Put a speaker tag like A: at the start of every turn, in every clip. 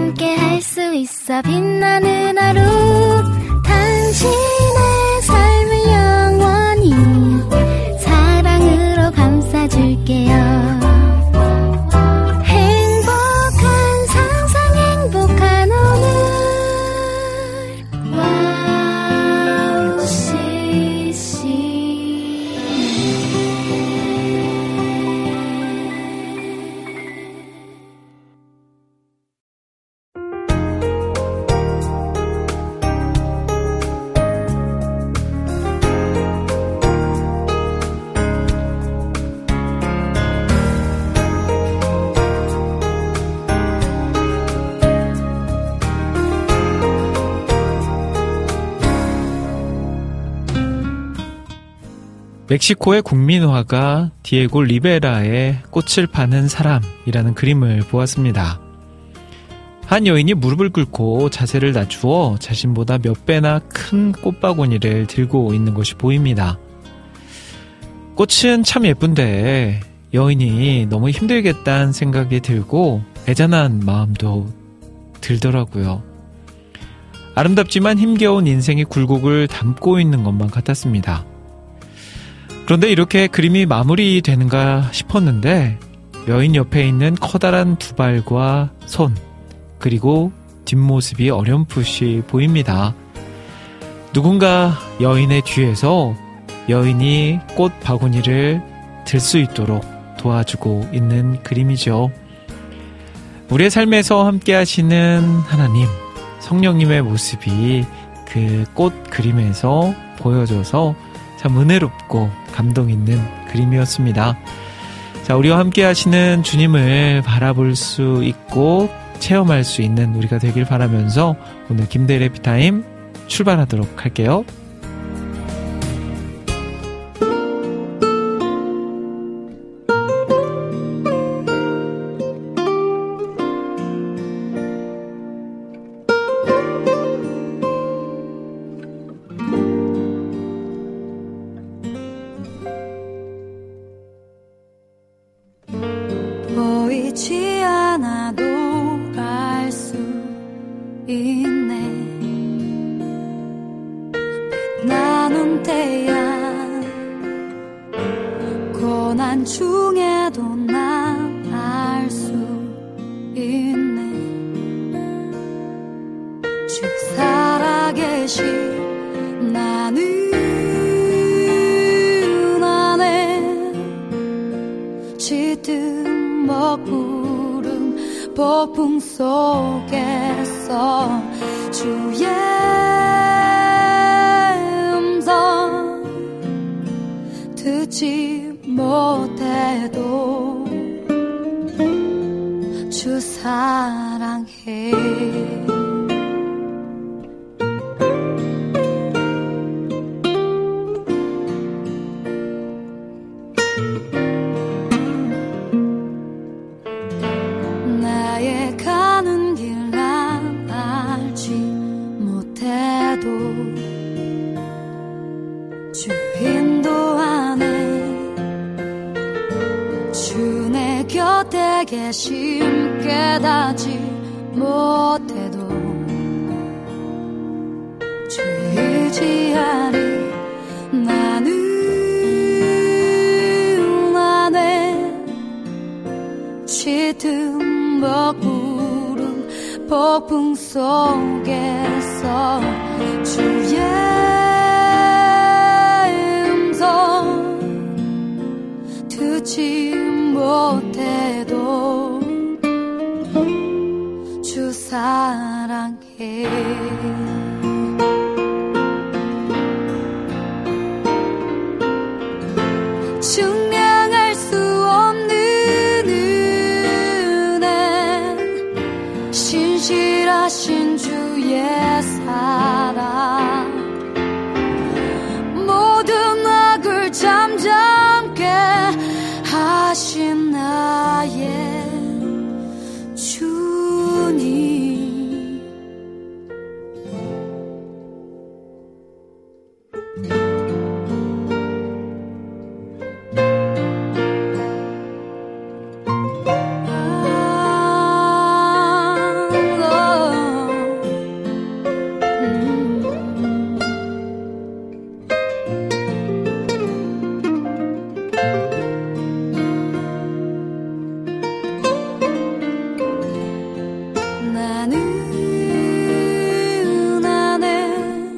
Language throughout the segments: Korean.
A: 함께 할 수 있어 빛나는 하루 당신의 삶을 영원히 사랑으로 감싸줄게요.
B: 멕시코의 국민화가 디에고 리베라의 꽃을 파는 사람이라는 그림을 보았습니다. 한 여인이 무릎을 꿇고 자세를 낮추어 자신보다 몇 배나 큰 꽃바구니를 들고 있는 것이 보입니다. 꽃은 참 예쁜데 여인이 너무 힘들겠다는 생각이 들고 애잔한 마음도 들더라고요. 아름답지만 힘겨운 인생의 굴곡을 담고 있는 것만 같았습니다. 그런데 이렇게 그림이 마무리되는가 싶었는데 여인 옆에 있는 커다란 두 발과 손 그리고 뒷모습이 어렴풋이 보입니다. 누군가 여인의 뒤에서 여인이 꽃 바구니를 들 수 있도록 도와주고 있는 그림이죠. 우리의 삶에서 함께 하시는 하나님, 성령님의 모습이 그 꽃 그림에서 보여져서 참 은혜롭고 감동 있는 그림이었습니다. 자, 우리와 함께 하시는 주님을 바라볼 수 있고 체험할 수 있는 우리가 되길 바라면서 오늘 김대일의 피타임 출발하도록 할게요.
C: 보이지 않아도 알 수 있네. 빛나는 태양 고난 중에도 난 알 수 있네. 주 살아계신 나는 안에 짙은 먹구름 폭풍 속에서 주의 음성 듣지 못해도 주 사랑해. 나의 가는 길 난 알지 못해도 주 인도하네. 주 내 곁에 계심 깨닫지 못해도 주 의지하리. 나는 안에 짙은 먹구름 폭풍 속에서 주의 음성 듣지 못해도 주 사랑해. 증명할 수 없는 은혜 신실하신 주의 사랑 모든 악을 잠잠케 하신 나의 주님. 나는 안에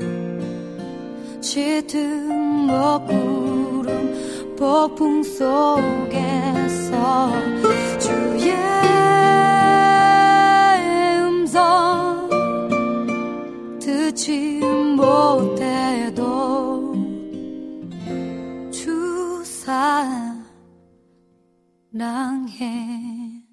C: 짙은 먹구름 폭풍 속에서 주의 음성 듣지 못해도 주 사랑해.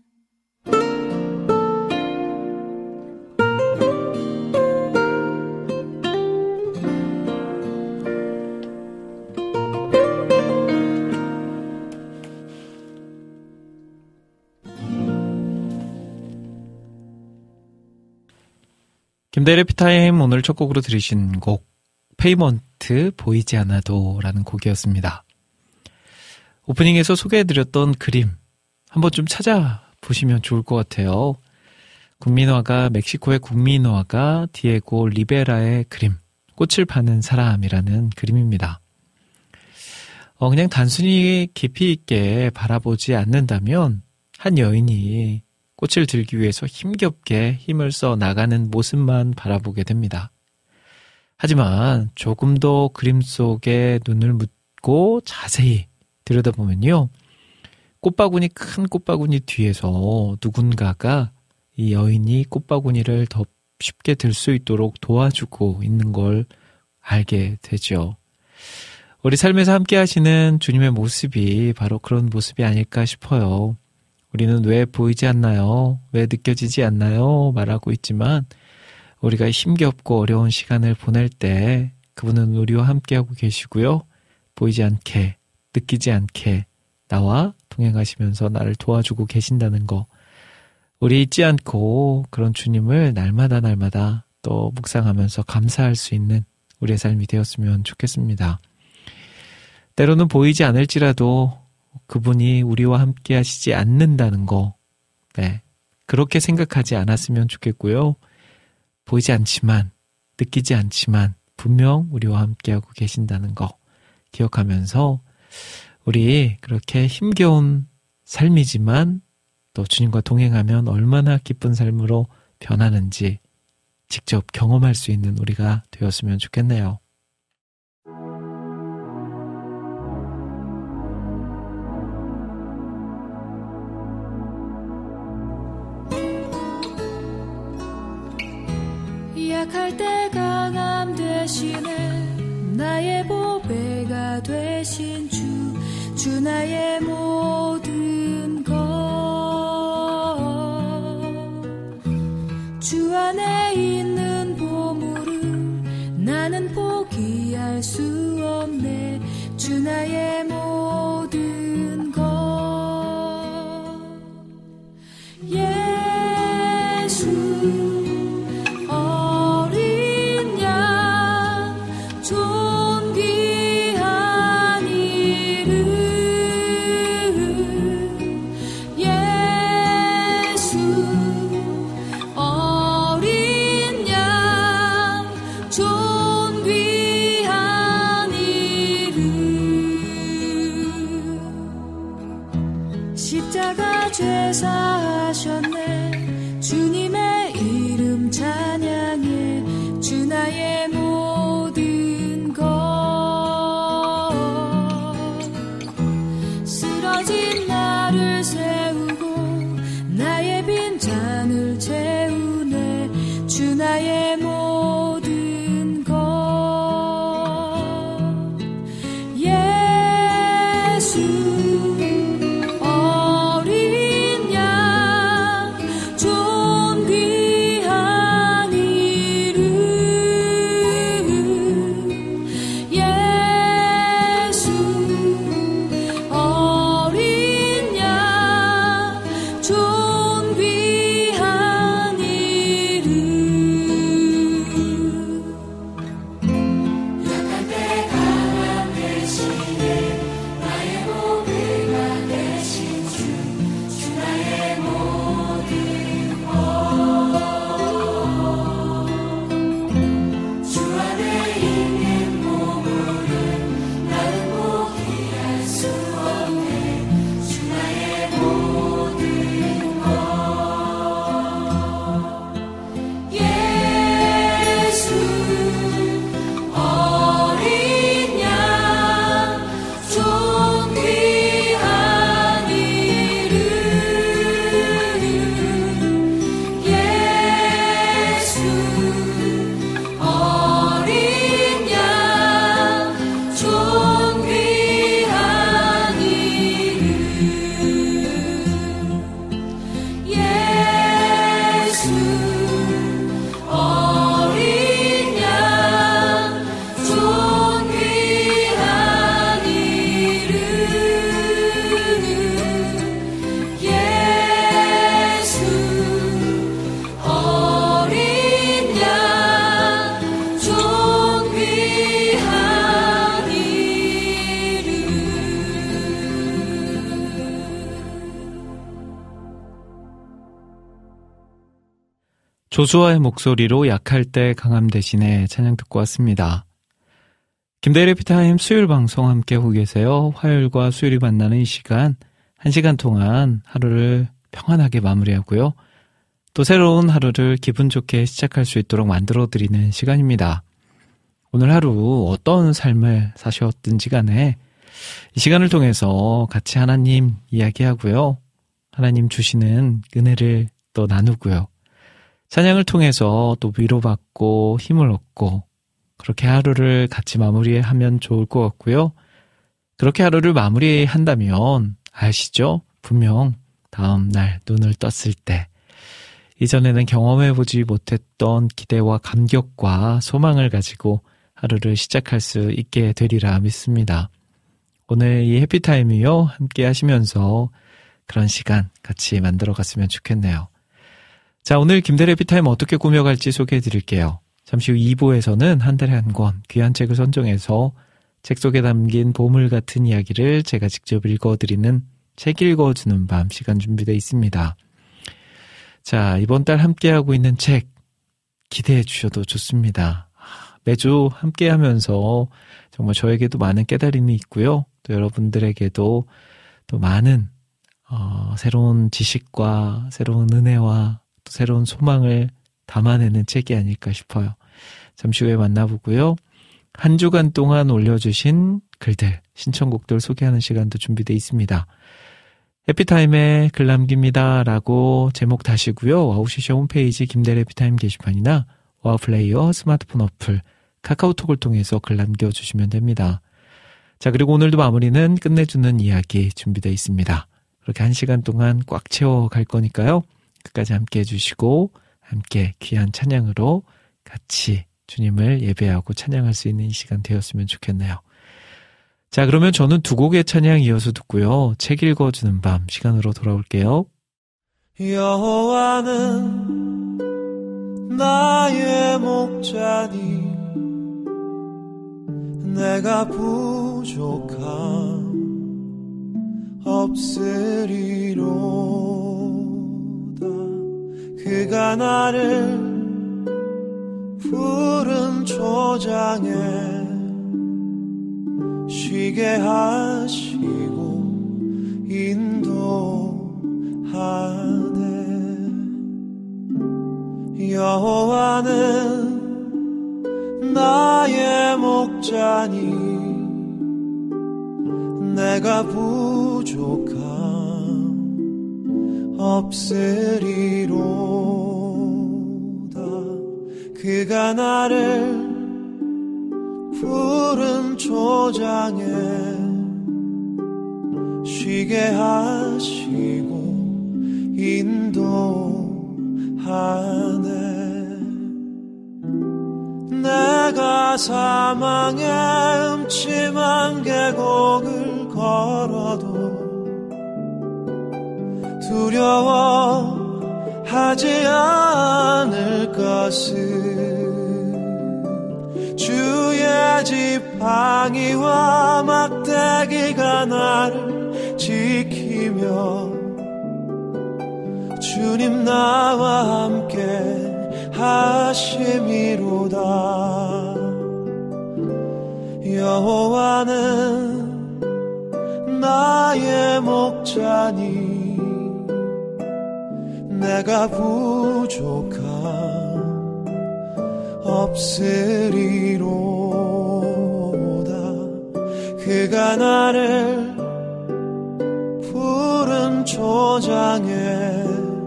B: 김대래 피타임 오늘 첫 곡으로 들으신 곡 페이먼트 보이지 않아도 라는 곡이었습니다. 오프닝에서 소개해드렸던 그림 한번 좀 찾아보시면 좋을 것 같아요. 국민화가 멕시코의 국민화가 디에고 리베라의 그림 꽃을 파는 사람이라는 그림입니다. 그냥 단순히 깊이 있게 바라보지 않는다면 한 여인이 꽃을 들기 위해서 힘겹게 힘을 써 나가는 모습만 바라보게 됩니다. 하지만 조금 더 그림 속에 눈을 묻고 자세히 들여다보면요. 꽃바구니, 큰 꽃바구니 뒤에서 누군가가 이 여인이 꽃바구니를 더 쉽게 들 수 있도록 도와주고 있는 걸 알게 되죠. 우리 삶에서 함께 하시는 주님의 모습이 바로 그런 모습이 아닐까 싶어요. 우리는 왜 보이지 않나요? 왜 느껴지지 않나요? 말하고 있지만 우리가 힘겹고 어려운 시간을 보낼 때 그분은 우리와 함께하고 계시고요. 보이지 않게, 느끼지 않게 나와 동행하시면서 나를 도와주고 계신다는 거. 우리 잊지 않고 그런 주님을 날마다 또 묵상하면서 감사할 수 있는 우리의 삶이 되었으면 좋겠습니다. 때로는 보이지 않을지라도 그분이 우리와 함께 하시지 않는다는 거, 네, 그렇게 생각하지 않았으면 좋겠고요. 보이지 않지만, 느끼지 않지만 분명 우리와 함께하고 계신다는 거 기억하면서 우리 그렇게 힘겨운 삶이지만 또 주님과 동행하면 얼마나 기쁜 삶으로 변하는지 직접 경험할 수 있는 우리가 되었으면 좋겠네요.
C: 약할 때 강함 대신에 나의 보배가 되신 주 나의 모든 것 주 안에 있는 보물을 나는 포기할 수 없네. 주 나의 모든 것 예수 존귀한 이름
B: 조수아의 목소리로 약할 때 강함 대신에 찬양 듣고 왔습니다. 김대일의 피타임 수요일 방송 함께하고 계세요. 화요일과 수요일이 만나는 이 시간, 1시간 동안 하루를 평안하게 마무리하고요. 또 새로운 하루를 기분 좋게 시작할 수 있도록 만들어드리는 시간입니다. 오늘 하루 어떤 삶을 사셨든지 간에 이 시간을 통해서 같이 하나님 이야기하고요. 하나님 주시는 은혜를 또 나누고요. 찬양을 통해서 또 위로받고 힘을 얻고 그렇게 하루를 같이 마무리하면 좋을 것 같고요. 그렇게 하루를 마무리한다면 아시죠? 분명 다음 날 눈을 떴을 때 이전에는 경험해보지 못했던 기대와 감격과 소망을 가지고 하루를 시작할 수 있게 되리라 믿습니다. 오늘 이 해피타임이요 함께 하시면서 그런 시간 같이 만들어갔으면 좋겠네요. 자, 오늘 김대래 해피타임 어떻게 꾸며갈지 소개해드릴게요. 잠시 후 2부에서는 한 달에 한 권 귀한 책을 선정해서 책 속에 담긴 보물 같은 이야기를 제가 직접 읽어드리는 책 읽어주는 밤 시간 준비되어 있습니다. 자, 이번 달 함께하고 있는 책 기대해 주셔도 좋습니다. 매주 함께하면서 정말 저에게도 많은 깨달음이 있고요. 또 여러분들에게도 또 많은 새로운 지식과 새로운 은혜와 또 새로운 소망을 담아내는 책이 아닐까 싶어요. 잠시 후에 만나보고요. 한 주간 동안 올려주신 글들, 신청곡들 소개하는 시간도 준비되어 있습니다. 해피타임에 글 남깁니다 라고 제목 다시고요. 와우씨쇼 홈페이지 김대래 해피타임 게시판이나 와우플레이어 스마트폰 어플 카카오톡을 통해서 글 남겨주시면 됩니다. 자, 그리고 오늘도 마무리는 끝내주는 이야기 준비되어 있습니다. 그렇게 1시간 동안 꽉 채워갈 거니까요. 끝까지 함께 해주시고 함께 귀한 찬양으로 같이 주님을 예배하고 찬양할 수 있는 이 시간 되었으면 좋겠네요. 자, 그러면 저는 두 곡의 찬양 이어서 듣고요. 책 읽어주는 밤 시간으로 돌아올게요.
D: 여호와는 나의 목자니 내가 부족함 없으리로다. 그가 나를 푸른 초장에 쉬게 하시고 인도하네. 여호와는 나의 목자니 내가 부족함 없으리로다. 그가 나를 푸른 초장에 쉬게 하시고 인도하네. 내가 사망의 음침한 계곡을 걸어도 두려워하지 않을 것을 주의 지팡이와 막대기가 나를 지키며 주님 나와 함께 하심이로다. 여호와는 나의 목자니 내가 부족함 없으리로다. 그가 나를 푸른 초장에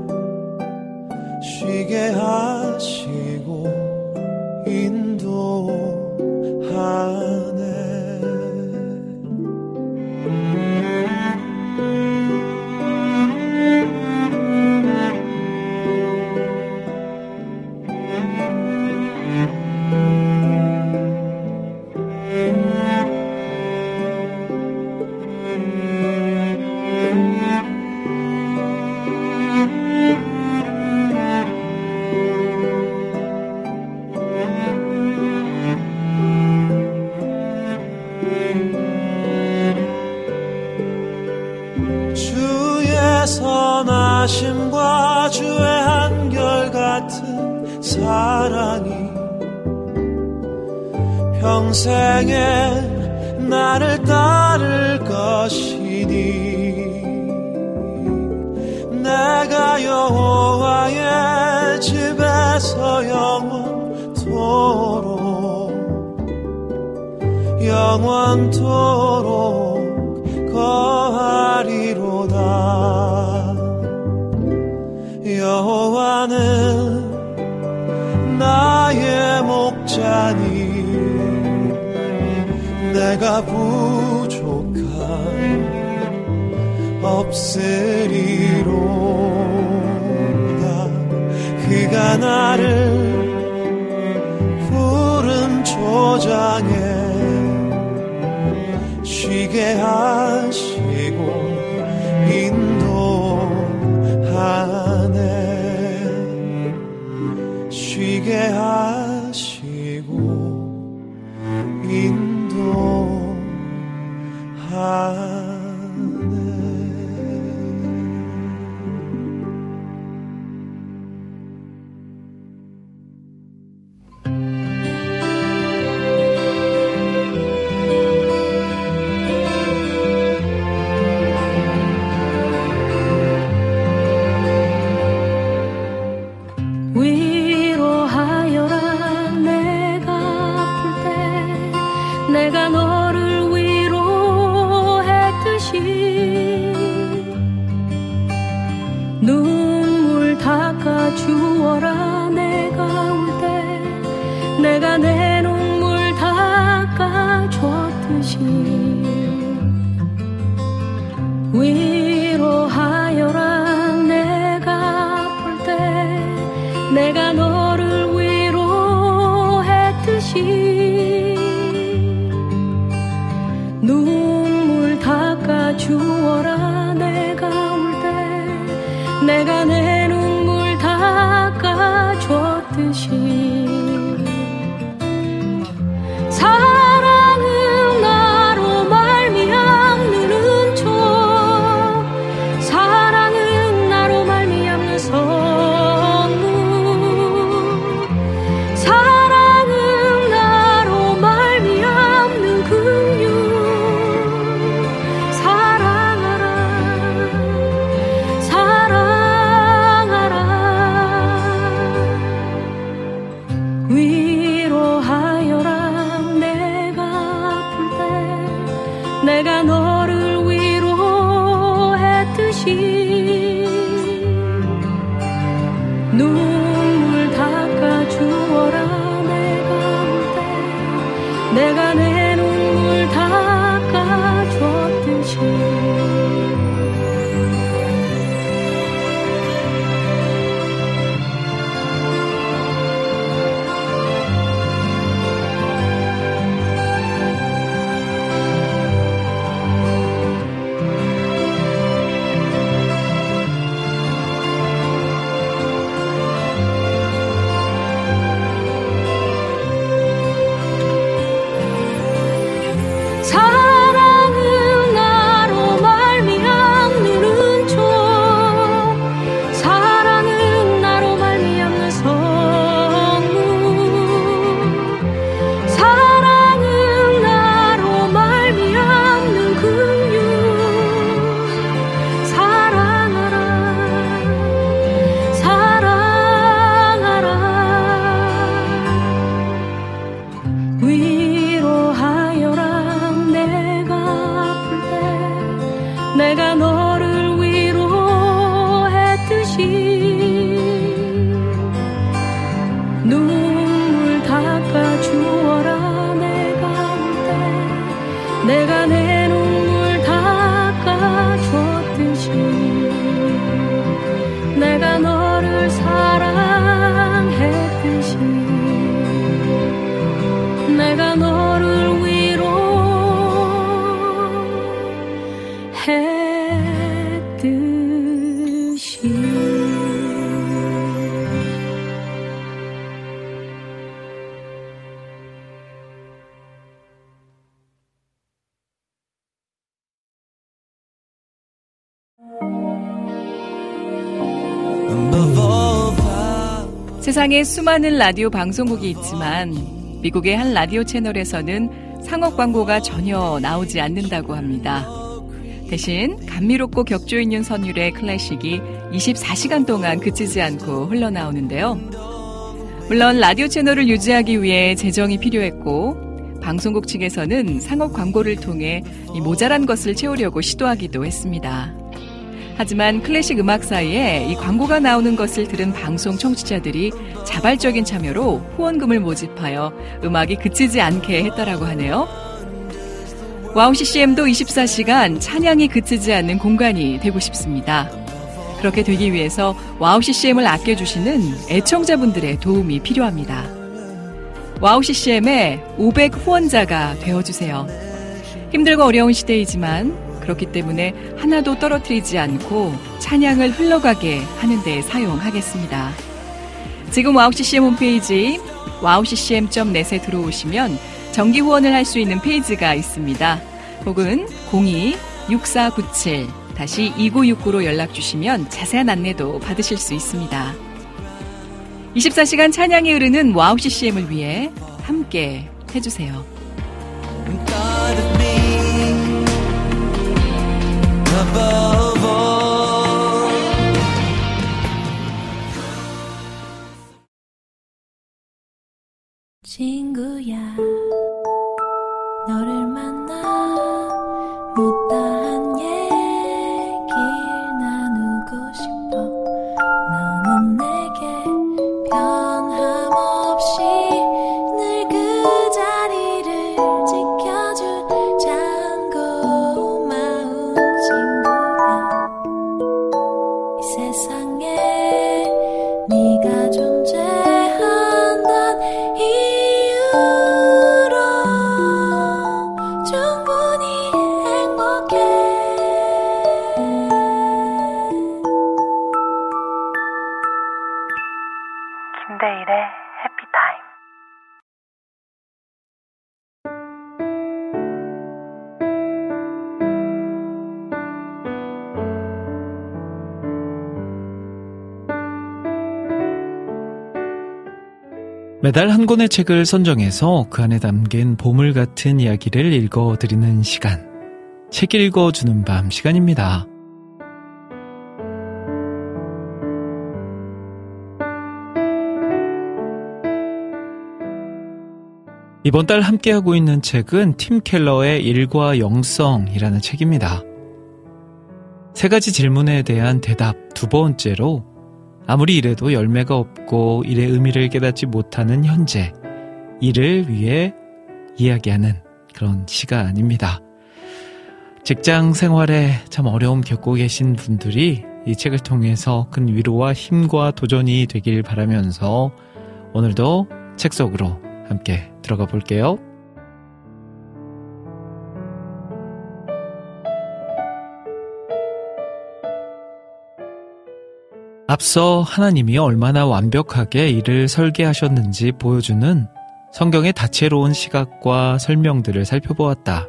D: 쉬게 하시고 인도하네. 사랑이 평생에 나를 따를 것이니 내가 여호와의 집에서 영원토록 거하리로다. 여호와는 나의 목자니 내가 부족한 없으리로다. 그가 나를 푸른 초장에 쉬게 하시고 인도하네. 쉬게 하시고 인도하네.
C: 주어라. 내가 울 때 내가 내 눈물 닦아줬듯이 위로하여라. 내가 아플 때 내가 너를 위로했듯이 눈물 닦아주어라. 내가 울 때 내가 내 눈물 닦아줬듯이 사랑은 나로 말미암는 척 사랑은 나로 말미암는 선물 사랑은 나로 말미암는 긍휼 위로하여라. 내가 아플 때 내가 너를 위로했듯이 눈물 닦아주어라. 내가 울 때 내가 내 눈물 닦아줬듯이 사랑은 나로 말미암는 척 사랑은 나로 말미암는 선물 사랑은 나로 말미암는 긍휼 사랑하라 사랑하라 위로하여라. 내가 너를 위로했듯이 눈물 닦아주어라. 내가 울 때 내가 내 눈물 닦아줬듯이 내가 너를 사랑했듯이 내가 너를 위로했듯이
E: 세상에 수많은 라디오 방송국이 있지만 미국의 한 라디오 채널에서는 상업 광고가 전혀 나오지 않는다고 합니다. 대신 감미롭고 격조 있는 선율의 클래식이 24시간 동안 그치지 않고 흘러나오는데요. 물론 라디오 채널을 유지하기 위해 재정이 필요했고 방송국 측에서는 상업 광고를 통해 이 모자란 것을 채우려고 시도하기도 했습니다. 하지만 클래식 음악사에 이 광고가 나오는 것을 들은 방송 청취자들이 자발적인 참여로 후원금을 모집하여 음악이 그치지 않게 했다라고 하네요. 와우 CCM도 24시간 찬양이 그치지 않는 공간이 되고 싶습니다. 그렇게 되기 위해서 와우 CCM을 아껴주시는 애청자분들의 도움이 필요합니다. 와우 CCM의 500 후원자가 되어주세요. 힘들고 어려운 시대이지만 그렇기 때문에 하나도 떨어뜨리지 않고 찬양을 흘러가게 하는 데 사용하겠습니다. 지금 와우 CCM 홈페이지 wowccm.net에 들어오시면 정기 후원을 할 수 있는 페이지가 있습니다. 혹은 02-6497-2969로 연락 주시면 자세한 안내도 받으실 수 있습니다. 24시간 찬양이 흐르는 와우 CCM을 위해 함께 해주세요.
C: 친구야, 너를 만나 못다한 얘길 나누고 싶어. 너는 내게 변함없이 늘 그 자리를 지켜준 참 고마운 친구야. 이 세상에 네가 존재한단 이유로 충분히 행복해.
F: 김대일의 해피타임.
B: 매달 한 권의 책을 선정해서 그 안에 담긴 보물 같은 이야기를 읽어드리는 시간. 책 읽어주는 밤 시간입니다. 이번 달 함께하고 있는 책은 팀 켈러의 일과 영성이라는 책입니다. 세 가지 질문에 대한 대답 두 번째로 아무리 일해도 열매가 없고 일의 의미를 깨닫지 못하는 현재, 이를 위해 이야기하는 그런 시간입니다. 직장 생활에 참 어려움 겪고 계신 분들이 이 책을 통해서 큰 위로와 힘과 도전이 되길 바라면서 오늘도 책 속으로 함께 들어가 볼게요. 앞서 하나님이 얼마나 완벽하게 이를 설계하셨는지 보여주는 성경의 다채로운 시각과 설명들을 살펴보았다.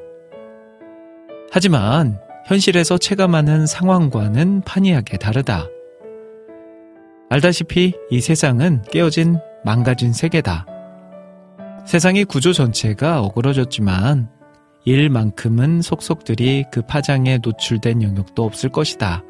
B: 하지만 현실에서 체감하는 상황과는 판이하게 다르다. 알다시피 이 세상은 깨어진 망가진 세계다. 세상의 구조 전체가 어그러졌지만 일만큼은 속속들이 그 파장에 노출된 영역도 없을 것이다.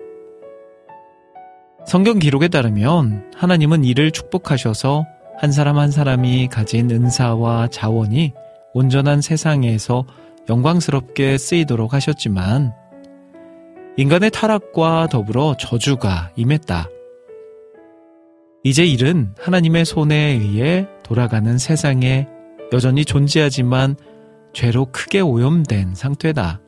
B: 성경 기록에 따르면 하나님은 이를 축복하셔서 한 사람 한 사람이 가진 은사와 자원이 온전한 세상에서 영광스럽게 쓰이도록 하셨지만 인간의 타락과 더불어 저주가 임했다. 이제 일은 하나님의 손에 의해 돌아가는 세상에 여전히 존재하지만 죄로 크게 오염된 상태다.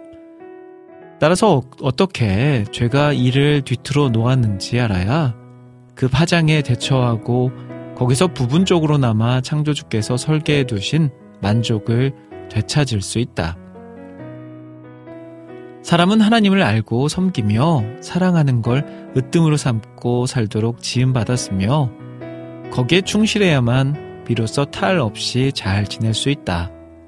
B: 따라서 어떻게 죄가 이를 뒤틀어 놓았는지 알아야 그 파장에 대처하고 거기서 부분적으로나마 창조주께서 설계해 두신 만족을 되찾을 수 있다. 사람은 하나님을 알고 섬기며 사랑하는 걸 으뜸으로 삼고 살도록 지음받았으며 거기에 충실해야만 비로소 탈 없이 잘 지낼 수 있다.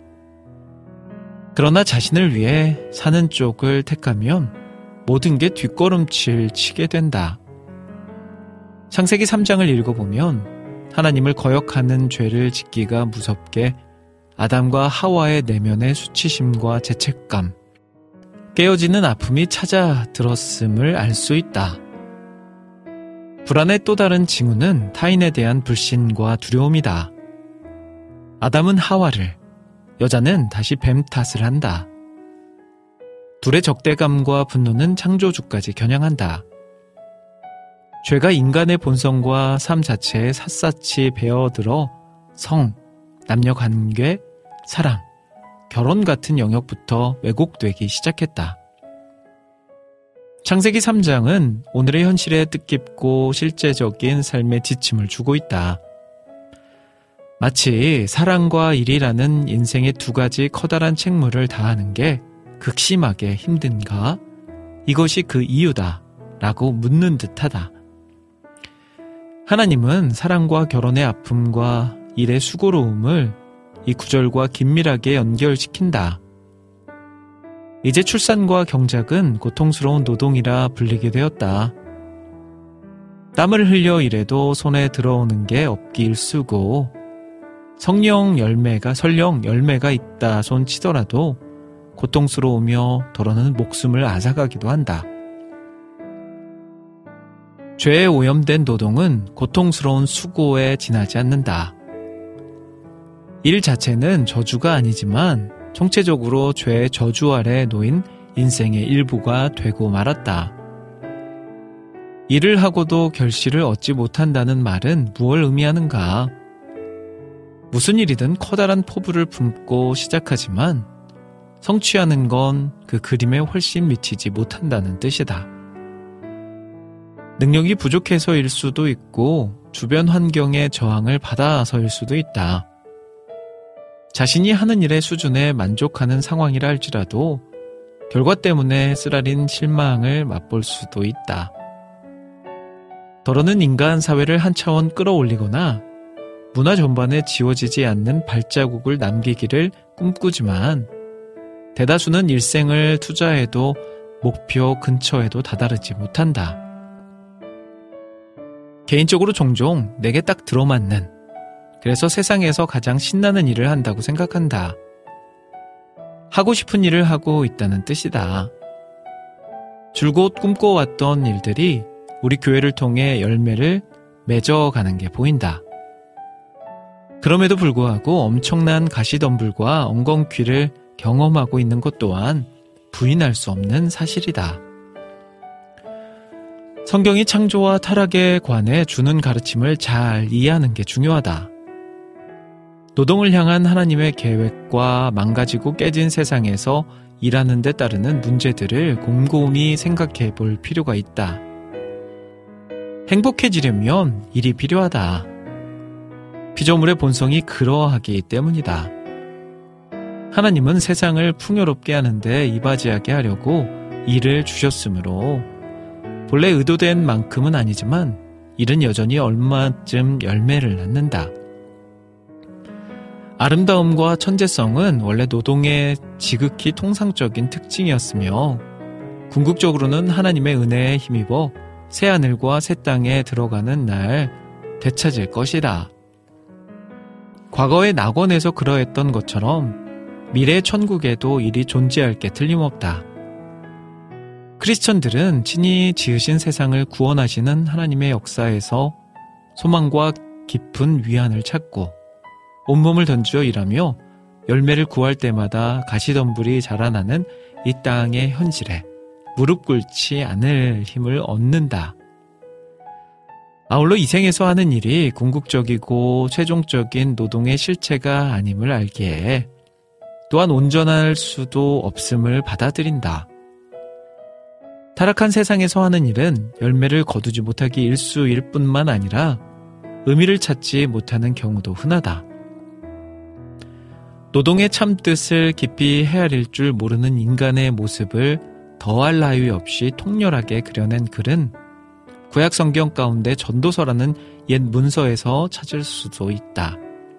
B: 그러나 자신을 위해 사는 쪽을 택하면 모든 게 뒷걸음질 치게 된다. 창세기 3장을 읽어보면 하나님을 거역하는 죄를 짓기가 무섭게 아담과 하와의 내면의 수치심과 죄책감, 깨어지는 아픔이 찾아들었음을 알 수 있다. 불안의 또 다른 징후는 타인에 대한 불신과 두려움이다. 아담은 하와를, 여자는 다시 뱀 탓을 한다. 둘의 적대감과 분노는 창조주까지 겨냥한다. 죄가 인간의 본성과 삶 자체에 샅샅이 배어들어 성, 남녀관계, 사랑, 결혼 같은 영역부터 왜곡되기 시작했다. 창세기 3장은 오늘의 현실에 뜻깊고 실제적인 삶의 지침을 주고 있다. 마치 사랑과 일이라는 인생의 두 가지 커다란 책무를 다하는 게 극심하게 힘든가? 이것이 그 이유다 라고 묻는 듯하다. 하나님은 사랑과 결혼의 아픔과 일의 수고로움을 이 구절과 긴밀하게 연결시킨다. 이제 출산과 경작은 고통스러운 노동이라 불리게 되었다. 땀을 흘려 일해도 손에 들어오는 게 없기 일쑤고 설령 열매가 있다 손 치더라도 고통스러우며 더러는 목숨을 앗아가기도 한다. 죄에 오염된 노동은 고통스러운 수고에 지나지 않는다. 일 자체는 저주가 아니지만 총체적으로 죄의 저주 아래 놓인 인생의 일부가 되고 말았다. 일을 하고도 결실을 얻지 못한다는 말은 무엇을 의미하는가? 무슨 일이든 커다란 포부를 품고 시작하지만 성취하는 건 그 그림에 훨씬 미치지 못한다는 뜻이다. 능력이 부족해서일 수도 있고 주변 환경의 저항을 받아서일 수도 있다. 자신이 하는 일의 수준에 만족하는 상황이라 할지라도 결과 때문에 쓰라린 실망을 맛볼 수도 있다. 더러는 인간 사회를 한 차원 끌어올리거나 문화 전반에 지워지지 않는 발자국을 남기기를 꿈꾸지만 대다수는 일생을 투자해도 목표 근처에도 다다르지 못한다. 개인적으로 종종 내게 딱 들어맞는, 그래서 세상에서 가장 신나는 일을 한다고 생각한다. 하고 싶은 일을 하고 있다는 뜻이다. 줄곧 꿈꿔왔던 일들이 우리 교회를 통해 열매를 맺어가는 게 보인다. 그럼에도 불구하고 엄청난 가시덤불과 엉겅퀴를 경험하고 있는 것 또한 부인할 수 없는 사실이다. 성경이 창조와 타락에 관해 주는 가르침을 잘 이해하는 게 중요하다. 노동을 향한 하나님의 계획과 망가지고 깨진 세상에서 일하는 데 따르는 문제들을 곰곰이 생각해 볼 필요가 있다. 행복해지려면 일이 필요하다. 피조물의 본성이 그러하기 때문이다. 하나님은 세상을 풍요롭게 하는데 이바지하게 하려고 일을 주셨으므로 본래 의도된 만큼은 아니지만 일은 여전히 얼마쯤 열매를 낳는다. 아름다움과 천재성은 원래 노동의 지극히 통상적인 특징이었으며 궁극적으로는 하나님의 은혜에 힘입어 새하늘과 새 땅에 들어가는 날 되찾을 것이다. 과거의 낙원에서 그러했던 것처럼 미래의 천국에도 일이 존재할 게 틀림없다. 크리스천들은 친히 지으신 세상을 구원하시는 하나님의 역사에서 소망과 깊은 위안을 찾고 온몸을 던져 일하며 열매를 구할 때마다 가시덤불이 자라나는 이 땅의 현실에 무릎 꿇지 않을 힘을 얻는다. 아울러 이 생에서 하는 일이 궁극적이고 최종적인 노동의 실체가 아님을 알기에 또한 온전할 수도 없음을 받아들인다. 타락한 세상에서 하는 일은 열매를 거두지 못하기 일쑤일 뿐만 아니라 의미를 찾지 못하는 경우도 흔하다. 노동의 참뜻을 깊이 헤아릴 줄 모르는 인간의 모습을 더할 나위 없이 통렬하게 그려낸 글은 구약 성경 가운데 전도서라는 옛 문서에서 찾을 수도 있다.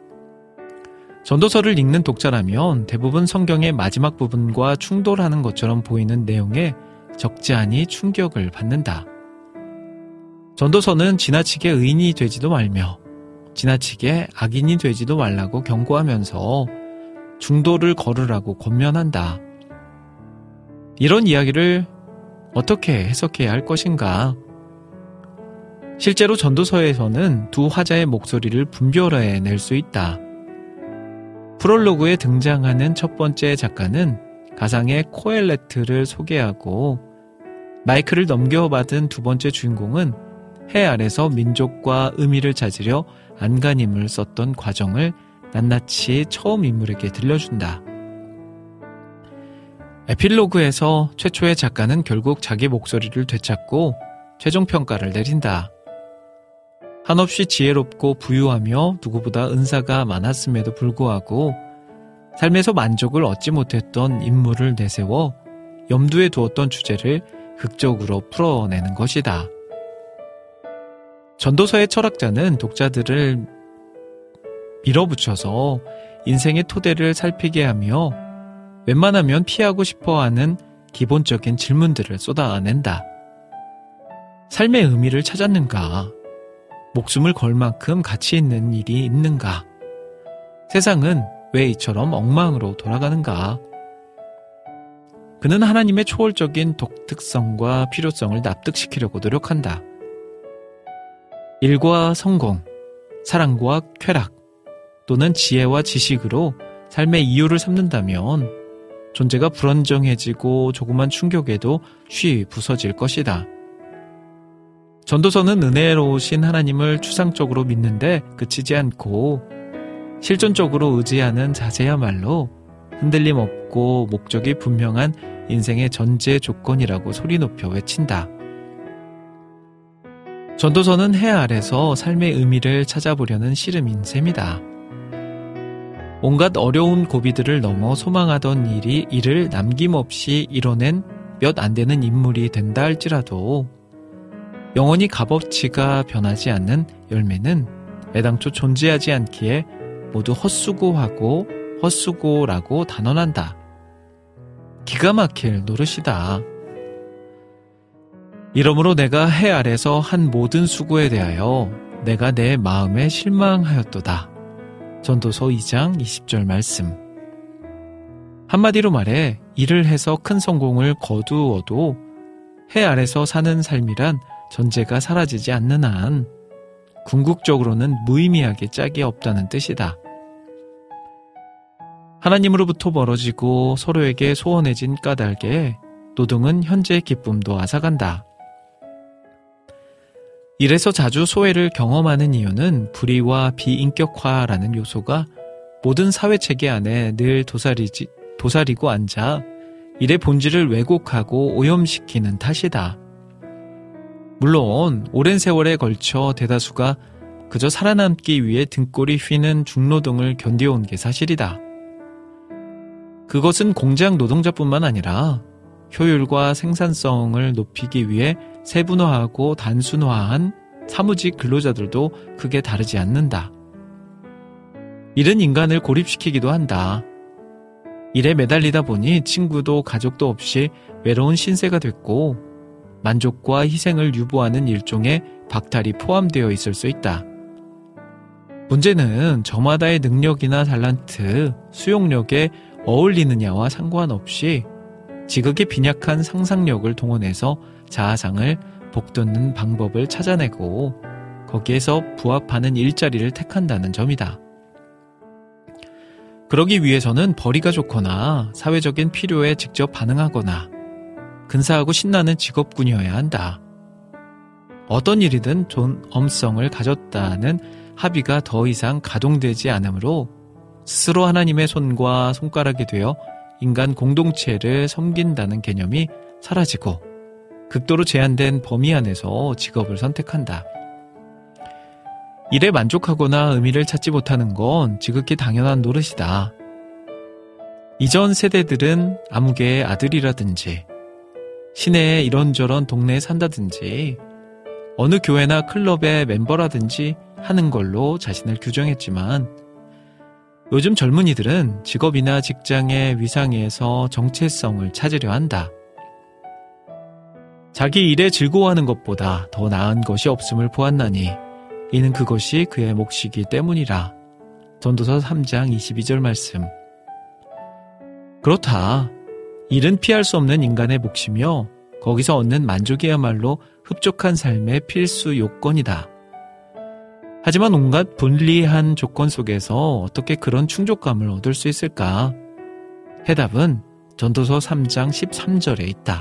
B: 전도서를 읽는 독자라면 대부분 성경의 마지막 부분과 충돌하는 것처럼 보이는 내용에 적지 않이 충격을 받는다. 전도서는 지나치게 의인이 되지도 말며 지나치게 악인이 되지도 말라고 경고하면서 중도를 걸으라고 권면한다. 이런 이야기를 어떻게 해석해야 할 것인가? 실제로 전도서에서는 두 화자의 목소리를 분별해낼 수 있다. 프롤로그에 등장하는 첫 번째 작가는 가상의 코엘레트를 소개하고 마이크를 넘겨받은 두 번째 주인공은 해 아래서 민족과 의미를 찾으려 안간힘을 썼던 과정을 낱낱이 처음 인물에게 들려준다. 에필로그에서 최초의 작가는 결국 자기 목소리를 되찾고 최종 평가를 내린다. 한없이 지혜롭고 부유하며 누구보다 은사가 많았음에도 불구하고 삶에서 만족을 얻지 못했던 인물을 내세워 염두에 두었던 주제를 극적으로 풀어내는 것이다. 전도서의 철학자는 독자들을 밀어붙여서 인생의 토대를 살피게 하며 웬만하면 피하고 싶어하는 기본적인 질문들을 쏟아낸다. 삶의 의미를 찾았는가? 목숨을 걸 만큼 가치 있는 일이 있는가? 세상은 왜 이처럼 엉망으로 돌아가는가? 그는 하나님의 초월적인 독특성과 필요성을 납득시키려고 노력한다. 일과 성공, 사랑과 쾌락, 또는 지혜와 지식으로 삶의 이유를 삼는다면 존재가 불안정해지고 조그만 충격에도 쉬 부서질 것이다. 전도서는 은혜로우신 하나님을 추상적으로 믿는데 그치지 않고 실존적으로 의지하는 자세야말로 흔들림 없고 목적이 분명한 인생의 전제 조건이라고 소리 높여 외친다. 전도서는 해 아래서 삶의 의미를 찾아보려는 씨름인 셈이다. 온갖 어려운 고비들을 넘어 소망하던 일을 남김없이 이뤄낸 몇 안 되는 인물이 된다 할지라도 영원히 값어치가 변하지 않는 열매는 애당초 존재하지 않기에 모두 헛수고하고 헛수고라고 단언한다. 기가 막힐 노릇이다. 이러므로 내가 해 아래서 한 모든 수고에 대하여 내가 내 마음에 실망하였도다. 전도서 2장 20절 말씀. 한마디로 말해 일을 해서 큰 성공을 거두어도 해 아래서 사는 삶이란 전제가 사라지지 않는 한 궁극적으로는 무의미하게 짝이 없다는 뜻이다. 하나님으로부터 멀어지고 서로에게 소원해진 까닭에 노동은 현재의 기쁨도 앗아간다. 이래서 자주 소외를 경험하는 이유는 불의와 비인격화라는 요소가 모든 사회체계 안에 늘 도사리고 앉아 일의 본질을 왜곡하고 오염시키는 탓이다. 물론 오랜 세월에 걸쳐 대다수가 그저 살아남기 위해 등골이 휘는 중노동을 견뎌온 게 사실이다. 그것은 공장 노동자뿐만 아니라 효율과 생산성을 높이기 위해 세분화하고 단순화한 사무직 근로자들도 크게 다르지 않는다. 일은 인간을 고립시키기도 한다. 일에 매달리다 보니 친구도 가족도 없이 외로운 신세가 됐고 만족과 희생을 유보하는 일종의 박탈이 포함되어 있을 수 있다. 문제는 저마다의 능력이나 탤런트, 수용력에 어울리느냐와 상관없이 지극히 빈약한 상상력을 동원해서 자아상을 복돋는 방법을 찾아내고 거기에서 부합하는 일자리를 택한다는 점이다. 그러기 위해서는 벌이가 좋거나 사회적인 필요에 직접 반응하거나 근사하고 신나는 직업군이어야 한다. 어떤 일이든 존엄성을 가졌다는 합의가 더 이상 가동되지 않으므로 스스로 하나님의 손과 손가락이 되어 인간 공동체를 섬긴다는 개념이 사라지고 극도로 제한된 범위 안에서 직업을 선택한다. 일에 만족하거나 의미를 찾지 못하는 건 지극히 당연한 노릇이다. 이전 세대들은 아무개의 아들이라든지 시내에 이런저런 동네에 산다든지 어느 교회나 클럽의 멤버라든지 하는 걸로 자신을 규정했지만 요즘 젊은이들은 직업이나 직장의 위상에서 정체성을 찾으려 한다. 자기 일에 즐거워하는 것보다 더 나은 것이 없음을 보았나니 이는 그것이 그의 몫이기 때문이라. 전도서 3장 22절 말씀. 그렇다. 일은 피할 수 없는 인간의 몫이며 거기서 얻는 만족이야말로 흡족한 삶의 필수 요건이다. 하지만 온갖 불리한 조건 속에서 어떻게 그런 충족감을 얻을 수 있을까? 해답은 전도서 3장 13절에 있다.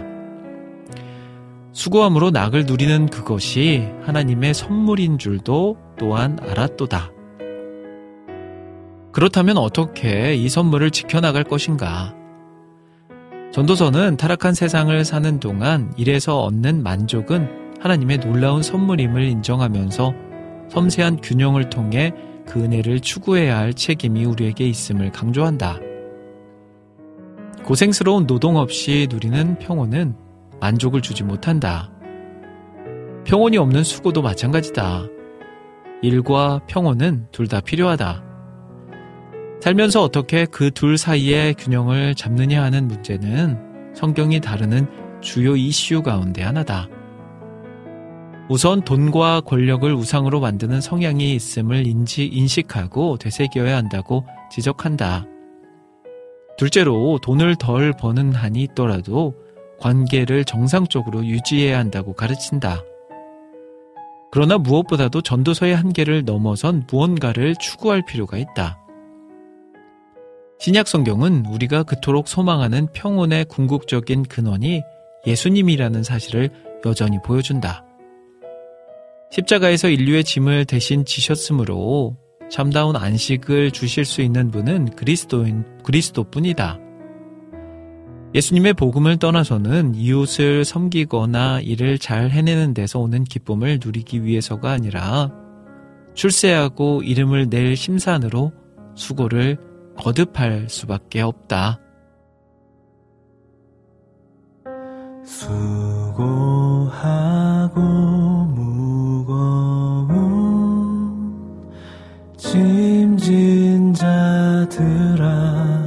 B: 수고함으로 낙을 누리는 그것이 하나님의 선물인 줄도 또한 알았도다. 그렇다면 어떻게 이 선물을 지켜나갈 것인가? 전도서는 타락한 세상을 사는 동안 일에서 얻는 만족은 하나님의 놀라운 선물임을 인정하면서 섬세한 균형을 통해 그 은혜를 추구해야 할 책임이 우리에게 있음을 강조한다. 고생스러운 노동 없이 누리는 평온은 만족을 주지 못한다. 평온이 없는 수고도 마찬가지다. 일과 평온은 둘 다 필요하다. 살면서 어떻게 그 둘 사이의 균형을 잡느냐 하는 문제는 성경이 다루는 주요 이슈 가운데 하나다. 우선 돈과 권력을 우상으로 만드는 성향이 있음을 인식하고 되새겨야 한다고 지적한다. 둘째로 돈을 덜 버는 한이 있더라도 관계를 정상적으로 유지해야 한다고 가르친다. 그러나 무엇보다도 전도서의 한계를 넘어선 무언가를 추구할 필요가 있다. 신약 성경은 우리가 그토록 소망하는 평온의 궁극적인 근원이 예수님이라는 사실을 여전히 보여준다. 십자가에서 인류의 짐을 대신 지셨으므로 참다운 안식을 주실 수 있는 분은 그리스도뿐이다. 예수님의 복음을 떠나서는 이웃을 섬기거나 일을 잘 해내는 데서 오는 기쁨을 누리기 위해서가 아니라 출세하고 이름을 낼 심산으로 수고를 거듭할 수밖에 없다.
D: 수고하고 무거운 짐진 자들아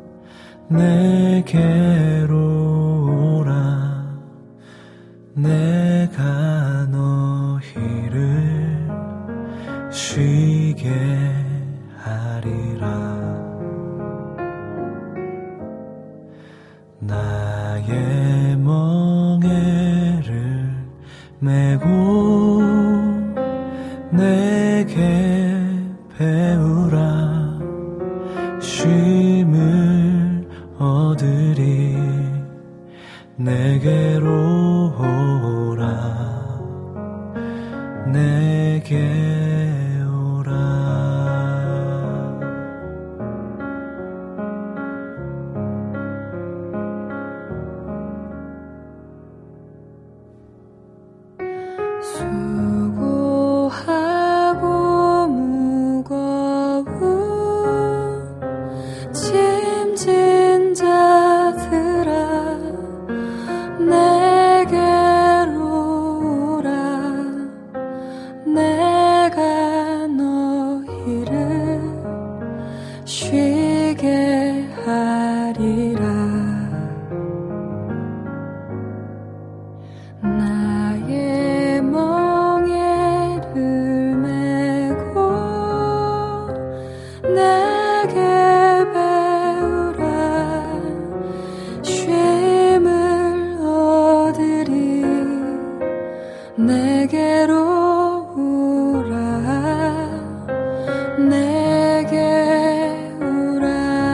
D: 내게로 오라. 내가 너희를 쉬게 하리라. 나의 멍에를 메고 내게 배우라. 쉼을 얻으리. 내게로 오라. 내게 오라.
C: 수고하고 무거운 짐진 자들아 내게로 오라. 내가 너희를 쉬게 하리라. 나의 멍에를 메고 내게 배우라. 쉼을 얻으리. 내게로 오라. 내게 오라.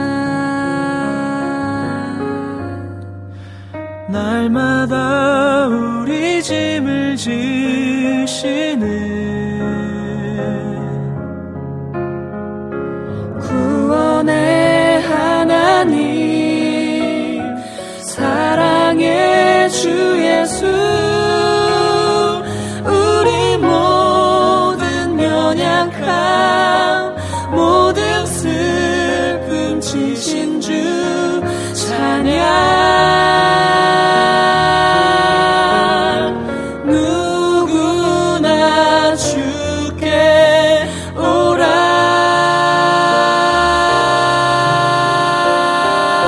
D: 날마다 우리 짐을 지시는 구원의 하나님 사랑의 주 예수 우리 모든 연약함 모든 슬픔 지신 주 찬양. 누구나 주께 오라.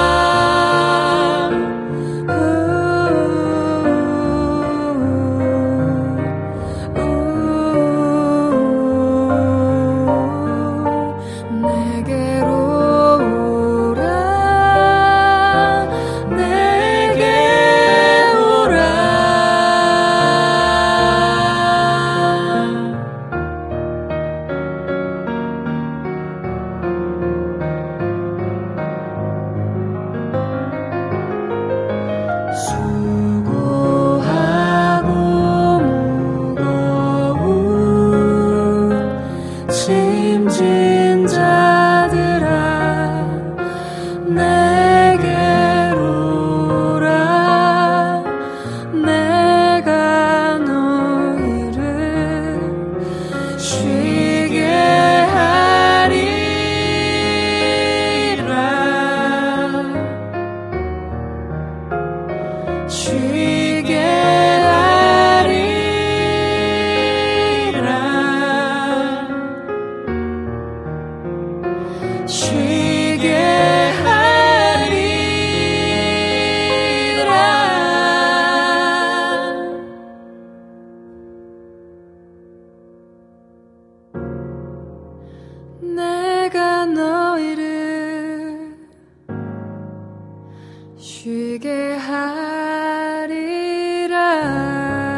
D: 쉬게 하리라. 내가 너희를 쉬게 하리라.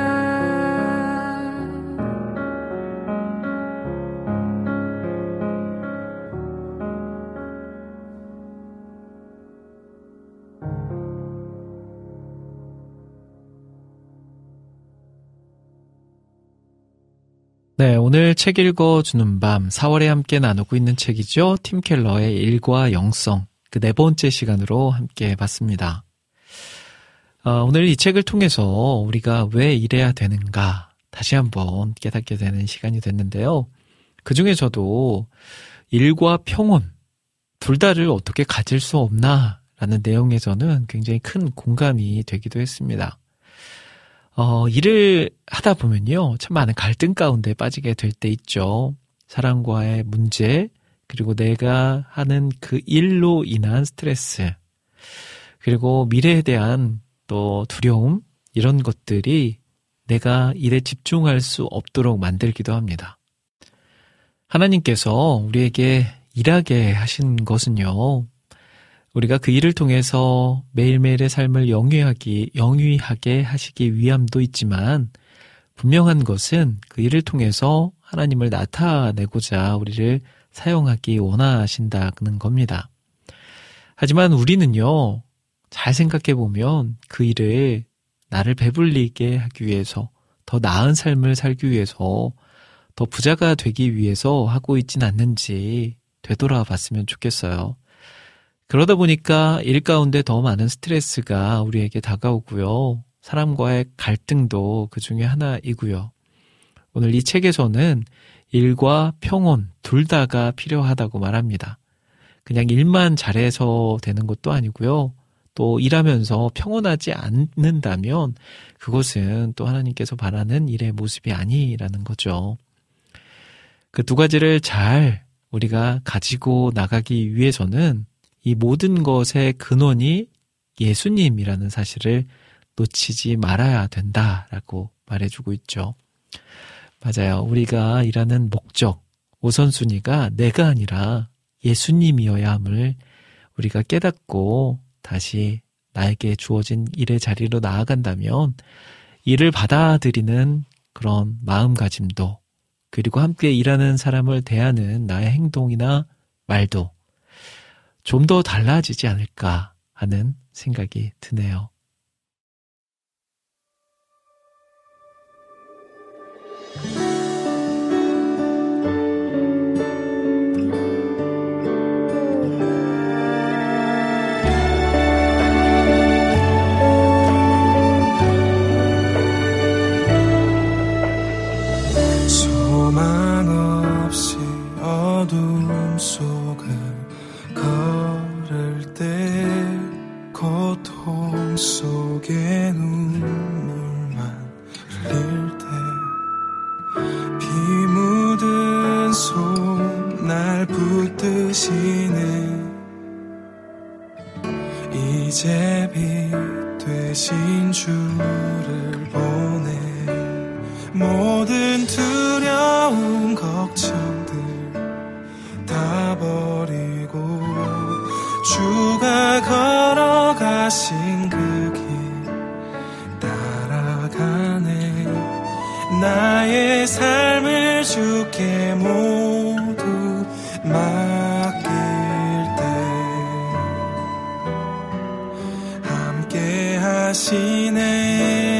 B: 네, 오늘 책 읽어주는 밤 4월에 함께 나누고 있는 책이죠. 팀 켈러의 일과 영성, 그 네 번째 시간으로 함께 봤습니다. 오늘 이 책을 통해서 우리가 왜 이래야 되는가 다시 한번 깨닫게 되는 시간이 됐는데요. 그 중에서도 일과 평온, 둘 다를 어떻게 가질 수 없나 라는 내용에서는 굉장히 큰 공감이 되기도 했습니다. 일을 하다 보면요, 참 많은 갈등 가운데 빠지게 될 때 있죠. 사람과의 문제, 그리고 내가 하는 그 일로 인한 스트레스, 그리고 미래에 대한 또 두려움, 이런 것들이 내가 일에 집중할 수 없도록 만들기도 합니다. 하나님께서 우리에게 일하게 하신 것은요, 우리가 그 일을 통해서 매일매일의 삶을 영위하게 하시기 위함도 있지만, 분명한 것은 그 일을 통해서 하나님을 나타내고자 우리를 사용하기 원하신다는 겁니다. 하지만 우리는요, 잘 생각해보면 그 일을 나를 배불리게 하기 위해서, 더 나은 삶을 살기 위해서, 더 부자가 되기 위해서 하고 있진 않는지 되돌아 봤으면 좋겠어요. 그러다 보니까 일 가운데 더 많은 스트레스가 우리에게 다가오고요. 사람과의 갈등도 그 중에 하나이고요. 오늘 이 책에서는 일과 평온 둘 다가 필요하다고 말합니다. 그냥 일만 잘해서 되는 것도 아니고요. 또 일하면서 평온하지 않는다면 그것은 또 하나님께서 바라는 일의 모습이 아니라는 거죠. 그 두 가지를 잘 우리가 가지고 나가기 위해서는 이 모든 것의 근원이 예수님이라는 사실을 놓치지 말아야 된다라고 말해주고 있죠. 맞아요. 우리가 일하는 목적, 우선순위가 내가 아니라 예수님이어야 함을 우리가 깨닫고 다시 나에게 주어진 일의 자리로 나아간다면 일을 받아들이는 그런 마음가짐도, 그리고 함께 일하는 사람을 대하는 나의 행동이나 말도 좀 더 달라지지 않을까 하는 생각이 드네요.
G: 소망 없이 어둠 속을 걸을 때, 고통 속에 눈물만 흘릴 때, 피 묻은 손 날 붙드시네. 이제 빛 되신 주를 보내. 모든 두려움 걱정들 다 버리고 주가 걸어가신 그 길 따라가네. 나의 삶을 주께 모두 맡길 때 함께 하시네.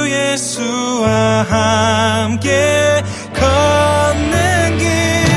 G: 예수와 함께 걷는 길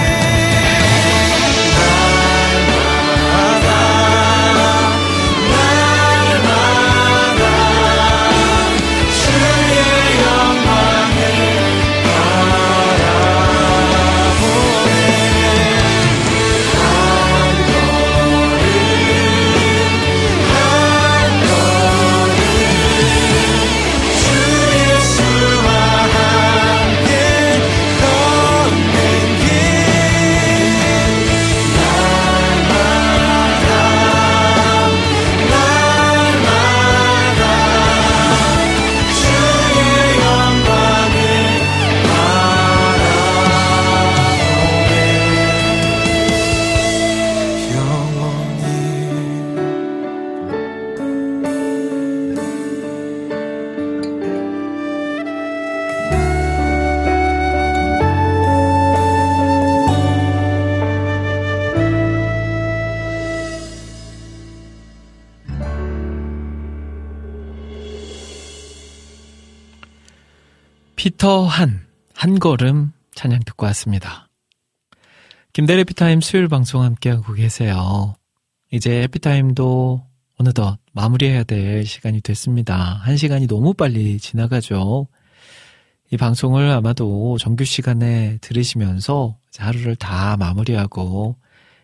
B: 피터 한 걸음 찬양 듣고 왔습니다. 김대리 해피타임 수요일 방송 함께하고 계세요. 이제 해피타임도 어느덧 마무리해야 될 시간이 됐습니다. 1시간이 너무 빨리 지나가죠. 이 방송을 아마도 정규 시간에 들으시면서 하루를 다 마무리하고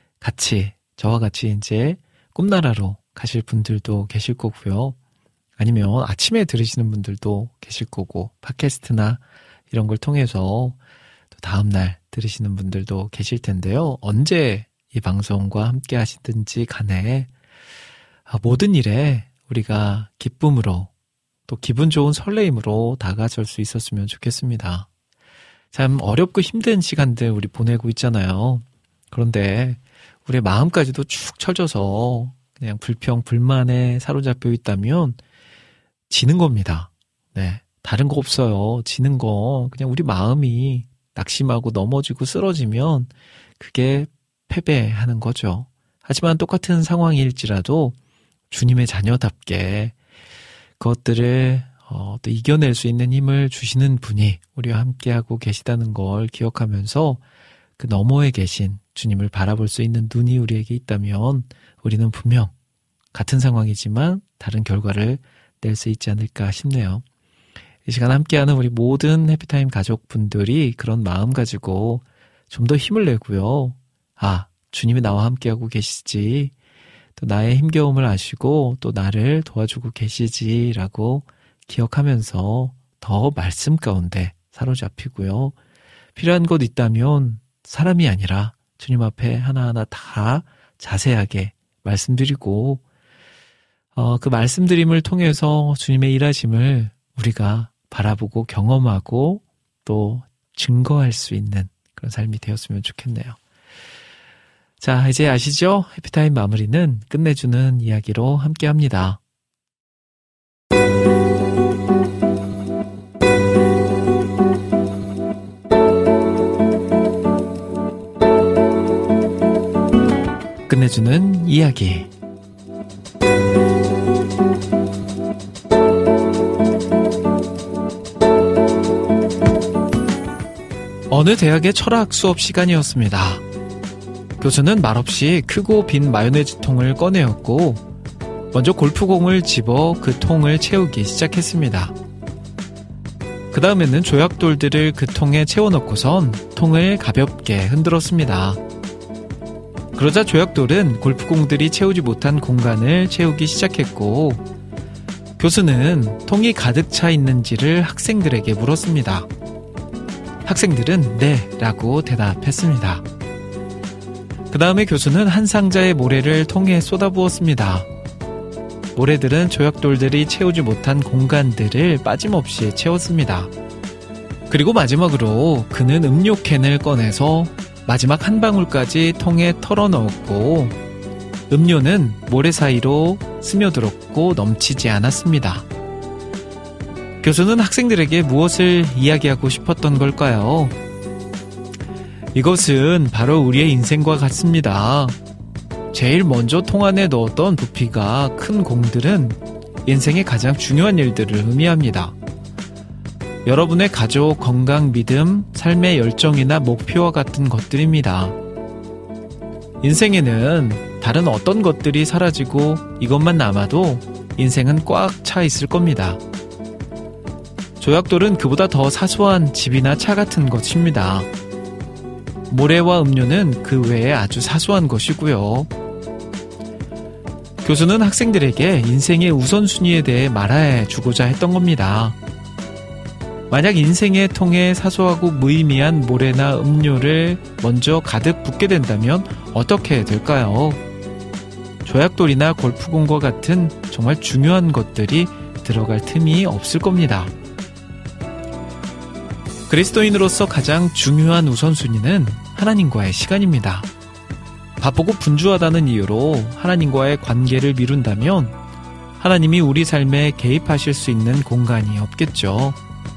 B: 저와 같이 이제 꿈나라로 가실 분들도 계실 거고요. 아니면 아침에 들으시는 분들도 계실 거고, 팟캐스트나 이런 걸 통해서 또 다음날 들으시는 분들도 계실 텐데요. 언제 이 방송과 함께 하시든지 간에 모든 일에 우리가 기쁨으로 또 기분 좋은 설레임으로 다가설 수 있었으면 좋겠습니다. 참 어렵고 힘든 시간들 우리 보내고 있잖아요. 그런데 우리의 마음까지도 축 처져서 그냥 불평, 불만에 사로잡혀 있다면 지는 겁니다. 네. 다른 거 없어요. 지는 거. 그냥 우리 마음이 낙심하고 넘어지고 쓰러지면 그게 패배하는 거죠. 하지만 똑같은 상황일지라도 주님의 자녀답게 그것들을 또 이겨낼 수 있는 힘을 주시는 분이 우리와 함께하고 계시다는 걸 기억하면서 그 너머에 계신 주님을 바라볼 수 있는 눈이 우리에게 있다면 우리는 분명 같은 상황이지만 다른 결과를 낼 수 있지 않을까 싶네요. 이 시간 함께하는 우리 모든 해피타임 가족분들이 그런 마음 가지고 좀 더 힘을 내고요. 주님이 나와 함께하고 계시지, 또 나의 힘겨움을 아시고 또 나를 도와주고 계시지라고 기억하면서 더 말씀 가운데 사로잡히고요. 필요한 것 있다면 사람이 아니라 주님 앞에 하나하나 다 자세하게 말씀드리고 그 말씀드림을 통해서 주님의 일하심을 우리가 바라보고 경험하고 또 증거할 수 있는 그런 삶이 되었으면 좋겠네요. 자, 이제 아시죠? 해피타임 마무리는 끝내주는 이야기로 함께합니다. 끝내주는 이야기. 어느 대학의 철학 수업 시간이었습니다. 교수는 말없이 크고 빈 마요네즈 통을 꺼내었고 먼저 골프공을 집어 그 통을 채우기 시작했습니다. 그 다음에는 조약돌들을 그 통에 채워넣고선 통을 가볍게 흔들었습니다. 그러자 조약돌은 골프공들이 채우지 못한 공간을 채우기 시작했고 교수는 통이 가득 차 있는지를 학생들에게 물었습니다. 학생들은 네 라고 대답했습니다. 그 다음에 교수는 한 상자의 모래를 통에 쏟아부었습니다. 모래들은 조약돌들이 채우지 못한 공간들을 빠짐없이 채웠습니다. 그리고 마지막으로 그는 음료캔을 꺼내서 마지막 한 방울까지 통에 털어 넣었고 음료는 모래 사이로 스며들었고 넘치지 않았습니다. 교수는 학생들에게 무엇을 이야기하고 싶었던 걸까요? 이것은 바로 우리의 인생과 같습니다. 제일 먼저 통 안에 넣었던 부피가 큰 공들은 인생의 가장 중요한 일들을 의미합니다. 여러분의 가족, 건강, 믿음, 삶의 열정이나 목표와 같은 것들입니다. 인생에는 다른 어떤 것들이 사라지고 이것만 남아도 인생은 꽉 차 있을 겁니다. 조약돌은 그보다 더 사소한 집이나 차 같은 것입니다. 모래와 음료는 그 외에 아주 사소한 것이고요. 교수는 학생들에게 인생의 우선순위에 대해 말해주고자 했던 겁니다. 만약 인생의 통에 사소하고 무의미한 모래나 음료를 먼저 가득 붓게 된다면 어떻게 될까요? 조약돌이나 골프공과 같은 정말 중요한 것들이 들어갈 틈이 없을 겁니다. 그리스도인으로서 가장 중요한 우선순위는 하나님과의 시간입니다. 바쁘고 분주하다는 이유로 하나님과의 관계를 미룬다면 하나님이 우리 삶에 개입하실 수 있는 공간이 없겠죠.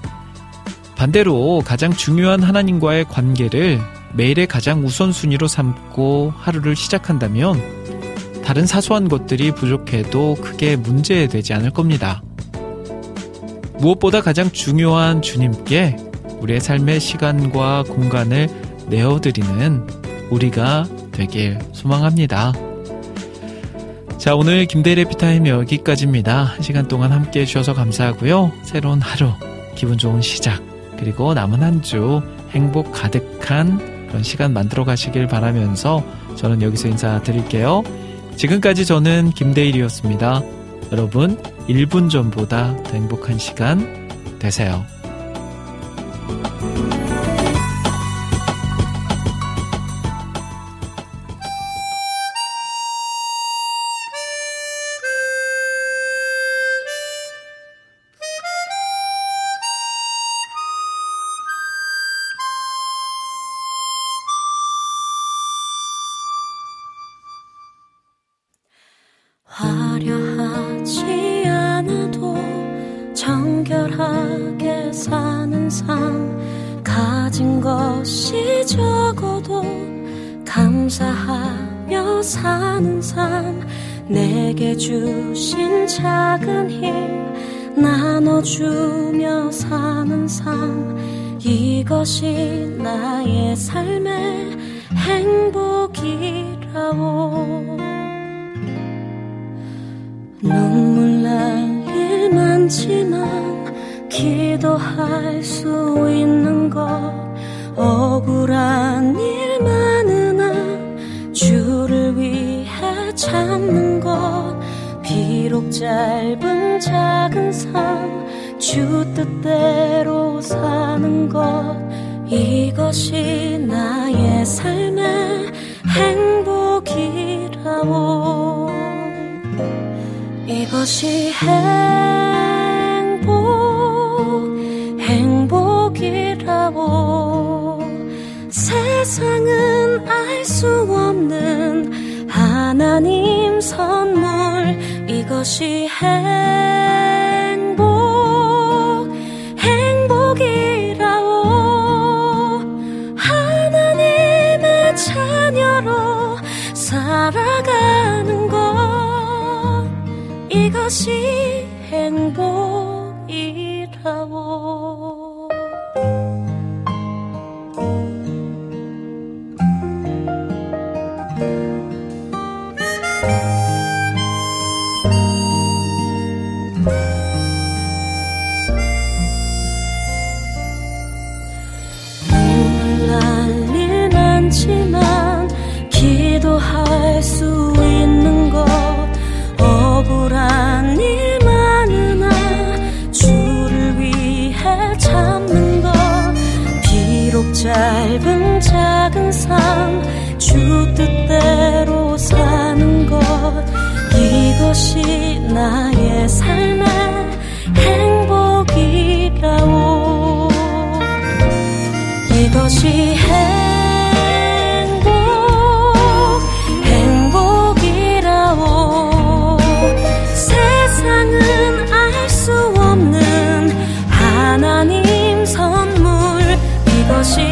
B: 반대로 가장 중요한 하나님과의 관계를 매일의 가장 우선순위로 삼고 하루를 시작한다면 다른 사소한 것들이 부족해도 크게 문제되지 않을 겁니다. 무엇보다 가장 중요한 주님께 우리의 삶의 시간과 공간을 내어드리는 우리가 되길 소망합니다. 자, 오늘 김대일의 피타임 여기까지입니다. 1시간 동안 함께 해주셔서 감사하고요. 새로운 하루, 기분 좋은 시작, 그리고 남은 한 주 행복 가득한 그런 시간 만들어 가시길 바라면서 저는 여기서 인사드릴게요. 지금까지 저는 김대일이었습니다. 여러분, 1분 전보다 더 행복한 시간 되세요.
C: 화려하지 않아도 정결하게 사는 삶, 가진 것이 적어도 감사하며 사는 삶, 내게 주신 작은 힘 나눠주며 사는 삶, 이것이 나의 삶의 행복이라오. 눈물 날 일 많지만 기도할 수 있는 것, 억울한 일 많으나 주를 위해 참는 것, 비록 짧은 작은 삶 주 뜻대로 사는 것, 이것이 나의 삶의 행복이라오. 이것이 행복이라고. 세상은 알 수 없는 하나님 선물, 이것이 행복이라고. 하나님의 자녀로 살아가는 것, 이것이 행복이라고. 눈물 날 일 많지만 기도할 수 있는 것, 억울한 일 많으나 주를 위해 참는 것, 비록 짧은 작은 삶 주 뜻대로 사는 것, 이것이 나의 삶의 행복이라오. 이것이 행복이라오. 세상은 알 수 없는 하나님 선물, 이것이